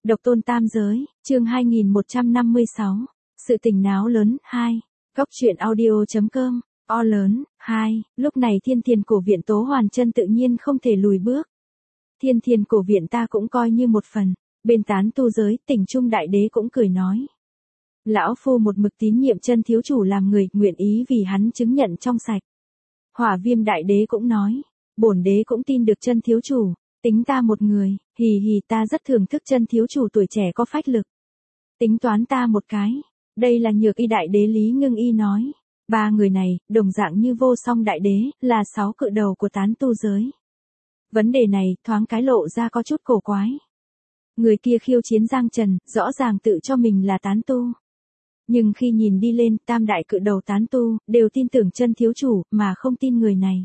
Độc tôn tam giới, chương 2156. Sự tình náo lớn, 2. Góc truyện audio.com, o lớn, 2. Lúc này Thiên Thiền cổ viện Tố Hoàn Chân tự nhiên không thể lùi bước. Thiên Thiền cổ viện ta cũng coi như một phần. Bên tán tu giới, Tỉnh Trung Đại Đế cũng cười nói. Lão Phu một mực tín nhiệm Chân thiếu chủ làm người, nguyện ý vì hắn chứng nhận trong sạch. Hỏa Viêm Đại Đế cũng nói. Bổn đế cũng tin được Chân thiếu chủ. Tính ta một người, hì hì, ta rất thưởng thức Chân thiếu chủ tuổi trẻ có phách lực. Tính toán ta một cái. Đây là Nhược Y Đại Đế Lý Ngưng Y nói. Ba người này, đồng dạng như Vô Song Đại Đế, là 6 cự đầu của tán tu giới. Vấn đề này, thoáng cái lộ ra có chút cổ quái. Người kia khiêu chiến Giang Trần, rõ ràng tự cho mình là tán tu. Nhưng khi nhìn đi lên, tam đại cự đầu tán tu, đều tin tưởng Chân thiếu chủ, mà không tin người này.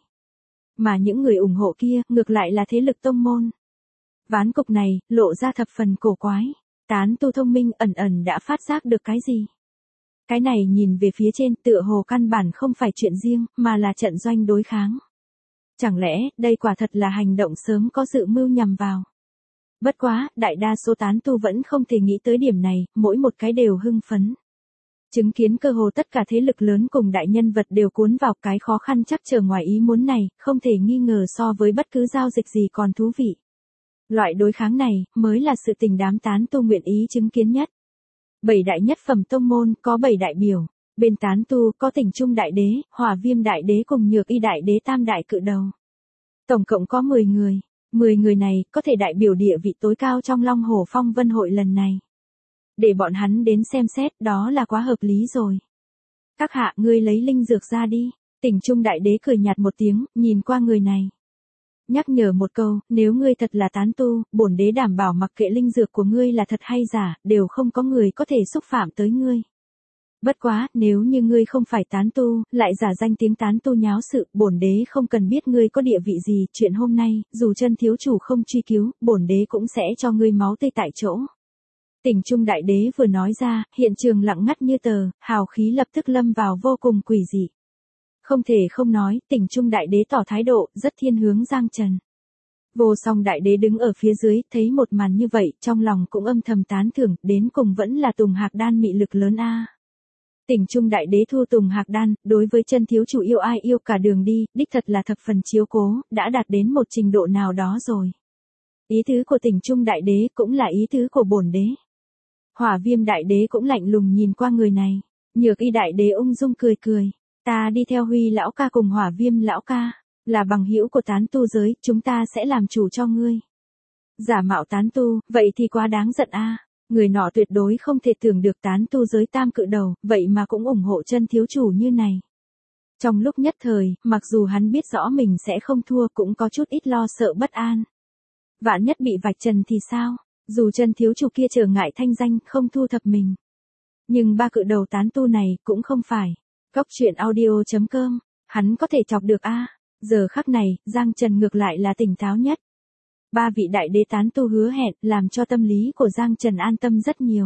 Mà những người ủng hộ kia, ngược lại là thế lực tông môn. Ván cục này, lộ ra thập phần cổ quái. Tán tu thông minh ẩn ẩn đã phát giác được cái gì? Cái này nhìn về phía trên tựa hồ căn bản không phải chuyện riêng, mà là trận doanh đối kháng. Chẳng lẽ, đây quả thật là hành động sớm có dự mưu nhằm vào? Bất quá, đại đa số tán tu vẫn không thể nghĩ tới điểm này, mỗi một cái đều hưng phấn. Chứng kiến cơ hồ tất cả thế lực lớn cùng đại nhân vật đều cuốn vào cái khó khăn chắc trở ngoài ý muốn này, không thể nghi ngờ so với bất cứ giao dịch gì còn thú vị. Loại đối kháng này, mới là sự tình đám tán tu nguyện ý chứng kiến nhất. 7 đại nhất phẩm tông môn, có 7 đại biểu. Bên tán tu, có Tỉnh Trung Đại Đế, Hỏa Viêm Đại Đế cùng Nhược Y Đại Đế tam đại cự đầu. Tổng cộng có 10 người. 10 người này, có thể đại biểu địa vị tối cao trong Long Hổ Phong Vân hội lần này. Để bọn hắn đến xem xét, đó là quá hợp lý rồi. Các hạ, ngươi lấy linh dược ra đi. Tỉnh Trung Đại Đế cười nhạt một tiếng, nhìn qua người này. Nhắc nhở một câu, nếu ngươi thật là tán tu, bổn đế đảm bảo mặc kệ linh dược của ngươi là thật hay giả, đều không có người có thể xúc phạm tới ngươi. Bất quá, nếu như ngươi không phải tán tu, lại giả danh tiếng tán tu nháo sự, bổn đế không cần biết ngươi có địa vị gì, chuyện hôm nay, dù Chân thiếu chủ không truy cứu, bổn đế cũng sẽ cho ngươi máu tươi tại chỗ. Tỉnh Trung Đại Đế vừa nói ra, hiện trường lặng ngắt như tờ, hào khí lập tức lâm vào vô cùng quỷ dị. Không thể không nói, Tỉnh Trung Đại Đế tỏ thái độ, rất thiên hướng Giang Trần. Vô Song Đại Đế đứng ở phía dưới, thấy một màn như vậy, trong lòng cũng âm thầm tán thưởng, đến cùng vẫn là Tùng Hạc Đan mị lực lớn a. Tỉnh Trung Đại Đế thua Tùng Hạc Đan, đối với Chân thiếu chủ yêu ai yêu cả đường đi, đích thật là thập phần chiếu cố, đã đạt đến một trình độ nào đó rồi. Ý tứ của Tỉnh Trung Đại Đế cũng là ý tứ của bổn đế. Hỏa Viêm Đại Đế cũng lạnh lùng nhìn qua người này. Nhược Y Đại Đế ung dung cười cười. Ta đi theo Huy lão ca cùng Hỏa Viêm lão ca, là bằng hữu của tán tu giới, chúng ta sẽ làm chủ cho ngươi. Giả mạo tán tu, vậy thì quá đáng giận a. Người nọ tuyệt đối không thể tưởng được tán tu giới tam cự đầu, vậy mà cũng ủng hộ Chân thiếu chủ như này. Trong lúc nhất thời, mặc dù hắn biết rõ mình sẽ không thua, cũng có chút ít lo sợ bất an. Vạn nhất bị vạch trần thì sao? Dù Chân thiếu chủ kia trở ngại thanh danh, không thu thập mình. Nhưng ba cự đầu tán tu này, cũng không phải. Góc truyện audio.com, hắn có thể chọc được a. Giờ khắc này, Giang Trần ngược lại là tỉnh táo nhất. Ba vị đại đế tán tu hứa hẹn, làm cho tâm lý của Giang Trần an tâm rất nhiều.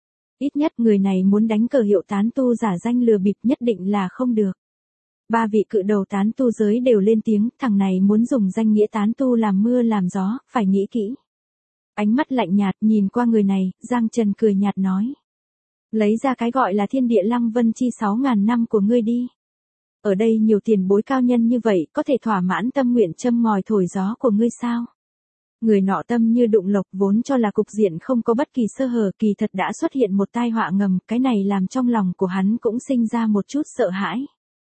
Ít nhất người này muốn đánh cờ hiệu tán tu giả danh lừa bịp nhất định là không được. Ba vị cự đầu tán tu giới đều lên tiếng, thằng này muốn dùng danh nghĩa tán tu làm mưa làm gió, phải nghĩ kỹ. Ánh mắt lạnh nhạt nhìn qua người này, Giang Trần cười nhạt nói. Lấy ra cái gọi là Thiên Địa Lăng Vân Chi 6.000 năm của ngươi đi. Ở đây nhiều tiền bối cao nhân như vậy, có thể thỏa mãn tâm nguyện châm ngòi thổi gió của ngươi sao? Người nọ tâm như đụng lộc, vốn cho là cục diện không có bất kỳ sơ hở, kỳ thật đã xuất hiện một tai họa ngầm, cái này làm trong lòng của hắn cũng sinh ra một chút sợ hãi.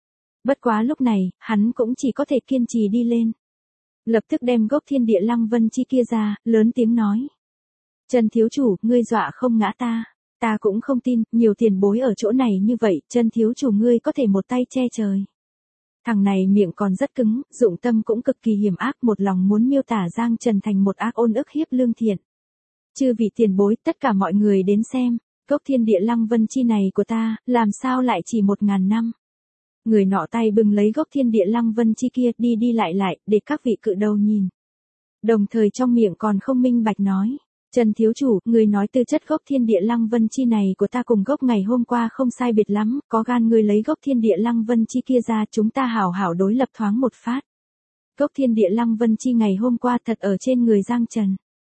Bất quá lúc này, hắn cũng chỉ có thể kiên trì đi lên. Lập tức đem gốc Thiên Địa Lăng Vân Chi kia ra, lớn tiếng nói. Chân thiếu chủ, ngươi dọa không ngã ta. Ta cũng không tin, nhiều tiền bối ở chỗ này như vậy, Chân thiếu chủ ngươi có thể một tay che trời. Thằng này miệng còn rất cứng, dụng tâm cũng cực kỳ hiểm ác, một lòng muốn miêu tả Giang Trần thành một ác ôn ức hiếp lương thiện. Chư vị tiền bối, tất cả mọi người đến xem, gốc Thiên Địa Lăng Vân Chi này của ta, làm sao lại chỉ 1.000 năm. Người nọ tay bưng lấy gốc Thiên Địa Lăng Vân Chi kia, đi đi lại, để các vị cự đầu nhìn. Đồng thời trong miệng còn không minh bạch nói. Chân thiếu chủ, người nói tư chất gốc Thiên Địa Lăng Vân Chi này của ta cùng gốc ngày hôm qua không sai biệt lắm, có gan người lấy gốc Thiên Địa Lăng Vân Chi kia ra, chúng ta hảo hảo đối lập thoáng một phát. Gốc Thiên Địa Lăng Vân Chi ngày hôm qua thật ở trên người Giang Trần.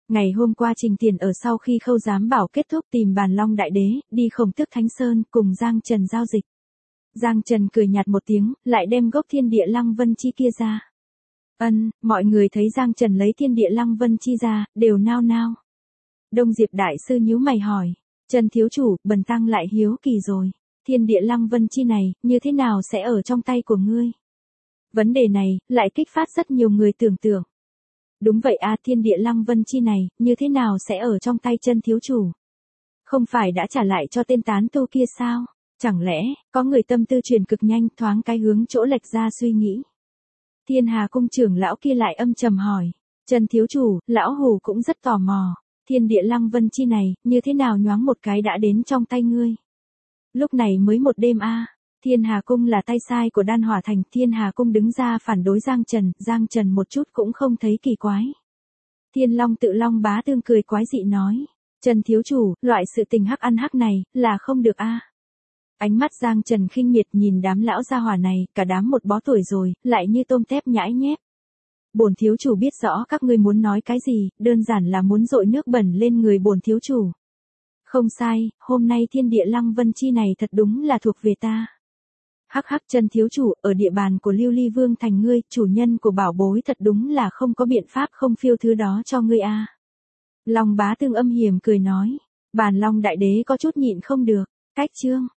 Ngày hôm qua Trình Tiền ở sau khi Khâu Giám Bảo kết thúc tìm Bàn Long Đại Đế, đi Khổng Tước Thánh Sơn cùng Giang Trần giao dịch. Giang Trần cười nhạt một tiếng, lại đem gốc Thiên Địa Lăng Vân Chi kia ra. Mọi người thấy Giang Trần lấy Thiên Địa Lăng Vân Chi ra, đều nao nao. Đông Diệp Đại Sư nhíu mày hỏi, Trần thiếu chủ, bần tăng lại hiếu kỳ rồi. Thiên Địa Lăng Vân Chi này, như thế nào sẽ ở trong tay của ngươi? Vấn đề này, lại kích phát rất nhiều người tưởng tượng. Đúng vậy a, Thiên Địa Lăng Vân Chi này, như thế nào sẽ ở trong tay Trần thiếu chủ? Không phải đã trả lại cho tên tán tu kia sao? Chẳng lẽ, có người tâm tư truyền cực nhanh thoáng cái hướng chỗ lệch ra suy nghĩ. Thiên Hà cung trưởng lão kia lại âm trầm hỏi. Trần thiếu chủ, lão hù cũng rất tò mò. Thiên Địa Lăng Vân Chi này, như thế nào nhoáng một cái đã đến trong tay ngươi? Lúc này mới một đêm a. Thiên Hà cung là tay sai của Đan Hỏa Thành. Thiên Hà cung đứng ra phản đối Giang Trần một chút cũng không thấy kỳ quái. Thiên Long Tự Long Bá Tương cười quái dị nói. Trần thiếu chủ, loại sự tình hắc ăn hắc này, là không được a. Ánh mắt Giang Trần khinh miệt nhìn đám lão gia hỏa này, cả đám một bó tuổi rồi, lại như tôm tép nhãi nhép. Bổn thiếu chủ biết rõ các ngươi muốn nói cái gì, đơn giản là muốn dội nước bẩn lên người bổn thiếu chủ. Không sai, hôm nay Thiên Địa Lăng Vân Chi này thật đúng là thuộc về ta. Hắc hắc, Trần thiếu chủ, ở địa bàn của Lưu Ly Vương thành ngươi, chủ nhân của bảo bối thật đúng là không có biện pháp không phiêu thứ đó cho ngươi a. Long Bá Tương âm hiểm cười nói, Bàn Long Đại Đế có chút nhịn không được, cách chương